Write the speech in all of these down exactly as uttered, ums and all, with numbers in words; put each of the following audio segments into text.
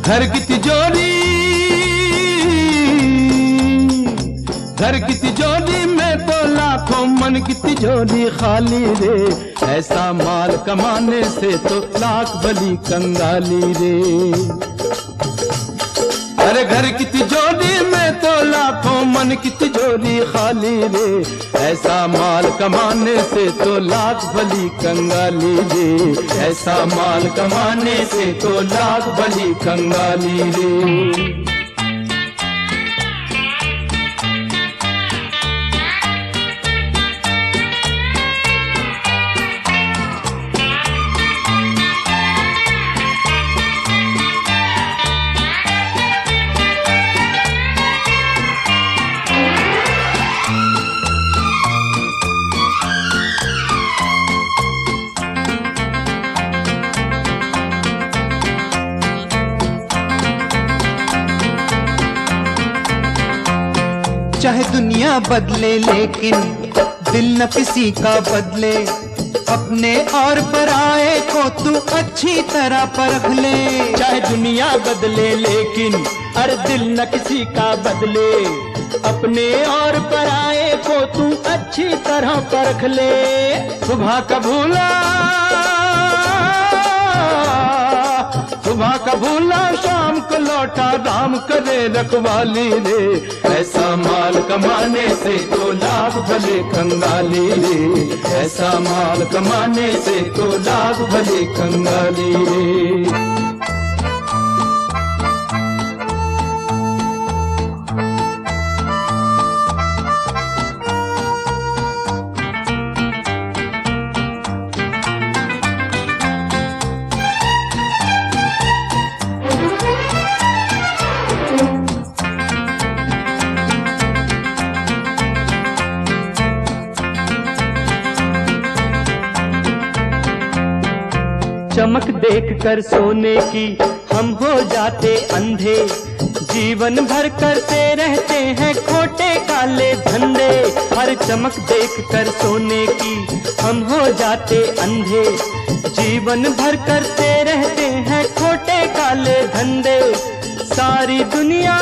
घर की तिजोरी, घर की तिजोरी में तो लाखों, मन की तिजोरी खाली रे। ऐसा माल कमाने से तो लाख भली कंगाली रे। अरे घर की तिजोरी में तो लाखों, मन की तिजोरी खाली रे। ऐसा माल कमाने से तो लाख भली कंगाली रे। ऐसा माल कमाने से तो लाख भली कंगाली रे। चाहे दुनिया बदले लेकिन दिल न किसी का बदले। अपने और पराए को तू अच्छी तरह परख ले। चाहे दुनिया बदले लेकिन अरे दिल न किसी का बदले। अपने और पराए को तू अच्छी तरह परख ले। सुबह का भूला, सुबह का भूला शाम को लौटा, राम करे रखवाली रे। ऐसा माल कमाने से तो लाख भले कंगाली रे। ऐसा माल कमाने से तो लाख भले कंगाली रे। चमक देख कर सोने की हम हो जाते अंधे। जीवन भर करते रहते हैं खोटे काले धंधे। हर चमक देख कर सोने की हम हो जाते अंधे। जीवन भर करते रहते हैं खोटे काले धंधे। सारी दुनिया,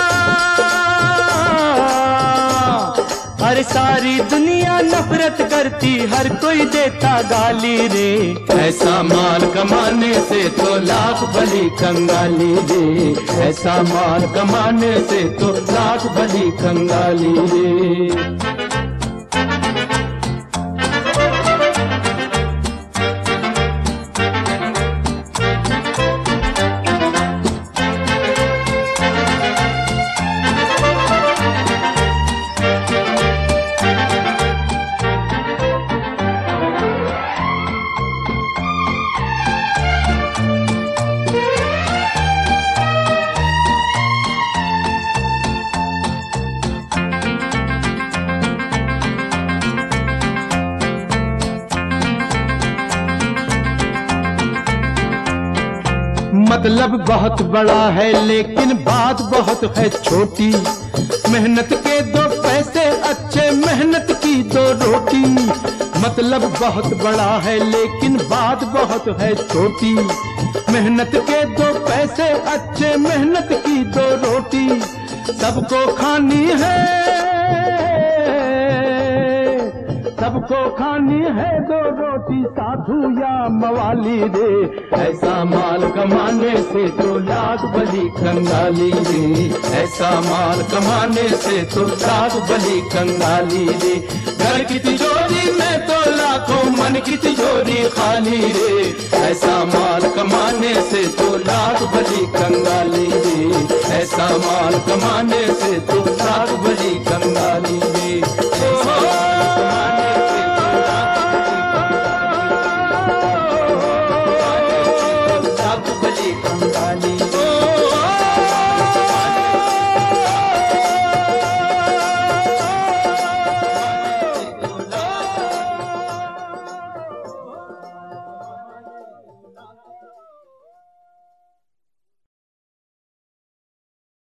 हर सारी दुनिया नफरत करती, हर कोई देता गाली रे। ऐसा माल कमाने से तो लाख भली कंगाली रे। ऐसा माल कमाने से तो लाख भली कंगाली रे। मतलब बहुत बड़ा है लेकिन बात बहुत है छोटी। मेहनत के दो पैसे अच्छे, मेहनत की दो रोटी। मतलब बहुत बड़ा है लेकिन बात बहुत है छोटी। मेहनत के दो पैसे अच्छे, मेहनत की दो रोटी। सबको खानी है, सबको खानी है दो रोटी, साधु या मवाली रे। ऐसा माल कमाने से तो लाख भली कंगाली रे। ऐसा माल कमाने से तो लाख भली कंगाली रे। घर की तिजोरी में तो लाखों, मन की तिजोरी खाली रे। ऐसा माल कमाने से तो लाख भली कंगाली रे। ऐसा माल कमाने से तो लाख भली कंगाली रे।